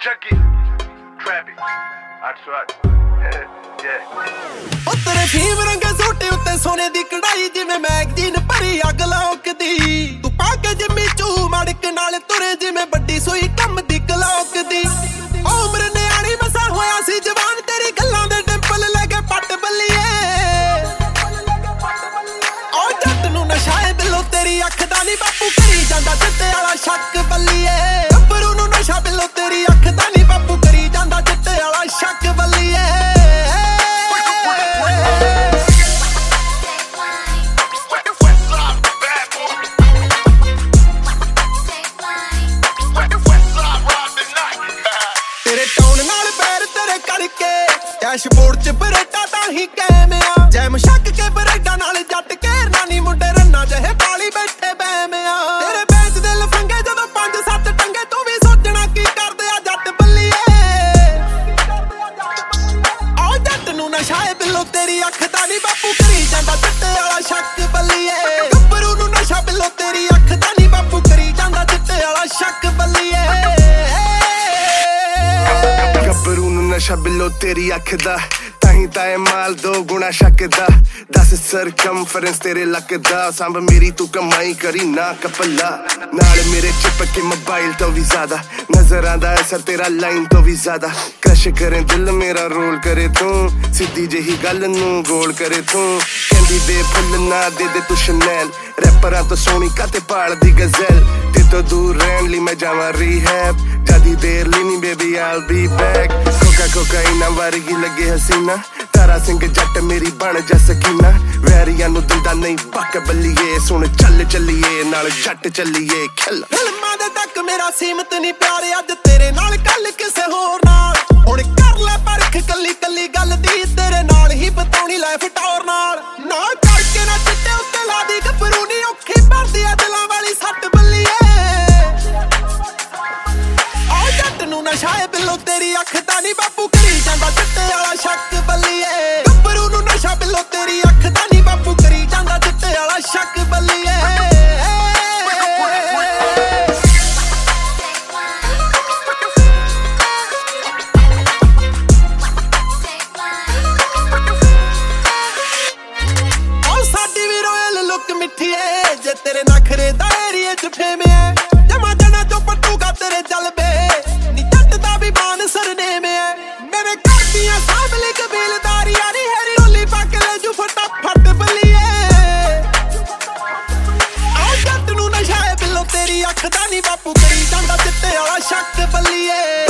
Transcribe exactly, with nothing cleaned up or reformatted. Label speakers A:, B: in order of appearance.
A: Chucky, Trappy, ਅੱਠ ਸੌ ਅੱਠ
B: ਉਹ ਤੇਰੇ ਫੀਮ ਰੰਗੇ ਸੂਟੇ ਉੱਤੇ ਸੋਨੇ ਦੀ ਕਢਾਈ ਜਿਵੇਂ ਮੈਗਜ਼ੀਨ ਭਰੀ ਅੱਗ ਲੌਕਦੀ ਤੂੰ ਪਾ ਕੇ ਜਿੰਮੀ ਚੂ ਮੜਕ ਨਾਲ ਤੁਰੇ ਜਿਵੇਂ ਵੱਡੀ ਸੂਈ ਕੰਮ ਦੀ ਕਲੌਕ ਦੀ ਉਮਰ ਨਿਆਣੀ ਮਸਾ ਹੋਇਆ ਸੀ ਜਵਾਨ ਤੇਰੀ ਗੱਲਾਂ ਦੇ ਡਿੰਪਲ ਲੈ ਕੇ ਪੱਟ ਬੱਲੀਏ ਉਹ ਜੱਟ ਨੂੰ ਨਸ਼ਾ ਏ ਬਿੱਲੋ ਤੇਰੀ ਅੱਖ ਦਾ ਨੀ ਬਾਪੂ ਕਰੀ ਜਾਂਦਾ ਚਿੱਟੇ ਵਾਲਾ ਸ਼ੱਕ ਬੱਲੀਏ ਗੱਭਰੂ ਨੂੰ ਨਸ਼ਾ ਬਿੱਲੋ ਤੇਰੀ ਅੱਖ ਦਾ ਨੀ ਬਾਪੂ ਕਰੀ ਜਾਂਦਾ ਚਿੱਟੇ ਵਾਲਾ ਸ਼ੱਕ ਬੱਲੀਏ ਡੈਸ਼ਬੋਰਡ ਚ ਬਰੇਟਾ ਤਾਂ ਹੀ ਕੈਮ ਆ ਜੈਮ ਸ਼ੱਕ ਕੇ ਬਰੇਟਾ ਨਾਲ ਜੱਟ ਘੇਰਨਾ ਨੀ ਮੁੰਡੇ ਰੰਨਾ ਜਿਹੇ ਪਾਲੀ ਬੈਠੇ ਬੈਮ ਆ ਤੇਰੇ ਬੈਂਚ ਦੇ ਲਫੰਗੇ ਜਦੋਂ ਪੰਜ ਸੱਤ ਟੰਗੇ ਤੂੰ ਵੀ ਸੋਚਣਾ ਕੀ ਕਰਦੇ ਆ ਜੱਟ ਬੱਲੀਏ ਆ ਜੱਟ ਨੂੰ ਨਸ਼ਾ ਏ ਬਿੱਲੋ ਤੇਰੀ ਅੱਖ ਦਾ ਨੀ ਬਾਪੂ ਕਰੀ ਜਾਂਦਾ ਚਿੱਟੇ ਵਾਲਾ ਸ਼ੱਕ ਬੱਲੀਏ ਗੱਭਰੂ ਨੂੰ ਨਸ਼ਾ ਬਿੱਲੋ ਤੇਰੀ ਅੱਖ ਦਾ ਨੀ ਬਾਪੂ ਕਰੀ ਜਾਂਦਾ ਚਿੱਟੇ ਵਾਲਾ ਸ਼ੱਕ ਬੱਲੀਏ
C: ਗੱਭਰੂ ਨੂੰ ਨਸ਼ਾ ਬਿੱਲੋ ਤੇਰੀ ਅੱਖ ਦਾ ਤਾਹੀਂ ਤਾਂ ਇਹ ਮਾਲ ਦੋ ਗੁਣਾ ਸ਼ੱਕ ਦਾ ਦਸ ਸਰਕਮਫਰੈਂਸ ਤੇਰੇ ਲੱਕ ਦਾ ਸੰਭ ਮੇਰੀ ਤੂੰ ਕਮਾਈ ਕਰੀ ਨਾ ਕਪਲਾ ਨਾਲ ਮੇਰੇ ਚਿਪਕੇ ਮੋਬਾਈਲ ਤੋਂ ਵੀ ਜ਼ਿਆਦਾ ਨਜ਼ਰ ਆਂਦਾ ਅਸਰ ਤੇਰਾ ਲਾਈਨ ਤੋਂ ਵੀ ਜ਼ਿਆਦਾ ਕਸ਼ ਕਰੇ ਦਿਲ ਮੇਰਾ ਰੋਲ ਕਰੇ ਤੂੰ ਸਿੱਧੀ ਜਿਹੀ ਗੱਲ ਨੂੰ ਗੋਲ ਕਰੇ ਤੂੰ ਕਹਿੰਦੀ ਦੇ ਫੁੱਲ ਨਾ ਦੇ ਦੇ ਤੂੰ ਸ਼ਨੈਲ ਰੈਪਰਾਂ ਤੋਂ ਸੋਹਣੀ ਕਾਤੇ ਪਾਲਦੀ ਗਜ਼ਲ ਤੇ ਤੋਂ ਦੂਰ ਰਹਿਣ ਲਈ ਮੈਂ ਜਾਵਾਂ ਰੀਹੈਬ ਜਿਆਦੀ ਦੇਰ ਲਈ ਨੀ ਬੇਬੀ ਆਲ ਬੀ ਬੈਕ ਕੋਕਾ ਕੋਕਾਈਨਾ ਵਰਗੀ ਲੱਗੇ ਹਸੀਨਾ ਤਾਰਾ ਸਿੰਘ ਜੱਟ ਮੇਰੀ ਬਣ ਜਾ ਸਕੀਨਾ ਵੈਰੀਆਂ ਨੂੰ ਦਿੰਦਾ ਨਹੀਂ ਬੱਕ ਬੱਲੀਏ ਸੁਣ ਚੱਲ ਚੱਲੀਏ ਨਾਲ ਜੱਟ ਚੱਲੀਏ ਖਿਲ
B: ਫਿਲਮਾਂ ਦੇ ਤੱਕ ਮੇਰਾ ਸੀਮਤ ਨਹੀਂ ਪਿਆਰ ਅੱਜ ਤੇਰੇ ਨਾਲ ਕੱਲ ਕਿਸੇ ਹੋਰ ਨਾਲ ਹੁਣ ਕਰ ਲੈ ਪਰਖ ਕੱਲੀ ਕੱਲੀ ਗੱਲ ਦੀ ਤੇਰੇ ਨਾਲ ਹੀ ਬਤਾਉਣੀ ਲਾਈਫ ਟੌਰ ਨਾਲ ਨਾ ਕਰਕੇ ਨਾ ਚਿੱਟੇ ਉੱਤੇ ਲਾ ਦੀ ਗੱਭਰੂ ਨੀ ਔਖੀ ਭਰਦੀ ਆ ਦਿਲਾਂ ਵਾਲੀ ਸੱਟ ਬੱਲੀਏ ਆ ਜੱਟ ਨੂੰ ਨਸ਼ਾ ਏ ਬਿੱਲੋ ਤੇਰੀ ਅੱਖ ਦਾ ਨੀ ਬਾਪੂ ਕਰੀ ਜਾਂਦਾ ਚਿੱਟੇ ਵਾਲਾ ਸ਼ੱਕ ਬੱਲੀਏ ਗੱਭਰੂ ਨੂੰ ਨਸ਼ਾ ਬਿੱਲੋ ਤੇਰੀ ਅੱਖ ਦਾ ਨੀ ਬਾਪੂ ਕਰੀ ਜਾਂਦਾ ਚਿੱਟੇ ਵਾਲਾ ਸ਼ੱਕ ਬੱਲੀਏ ਮਿੱਠੀਏ ਜੇ ਤੇਰੇ ਨਖਰੇ ਦਾ ਏਰੀਏ ਚ ਫੇਮਿਆ ਜਮਾ ਜਣਾ ਚੋਂ ਪੱਟੂਗਾ ਤੇਰੇ ਜਲਬੇ ਨੀ ਜੱਟ ਦਾ ਵੀ ਬਾਨ ਸਰਨੇਮ ਐ ਮੇਰੇ ਘਰ ਦੀਆਂ ਸਾਹਮਣੇ ਕਬੀਲਦਾਰੀ ਆਰੀ ਹੈਰੀ ਰੋਲੀ ਪੱਕ ਲੈ ਜੂ ਫਟਾਫਟ ਬੱਲੀਏ ਆ ਜੱਟ ਨੂੰ ਨਸ਼ਾ ਏ ਬਿੱਲੋ ਤੇਰੀ ਅੱਖ ਦਾ ਨੀ ਬਾਪੂ ਕਰੀ ਜਾਂਦਾ ਚਿੱਟੇ ਵਾਲਾ ਸ਼ੱਕ ਬੱਲੀਏ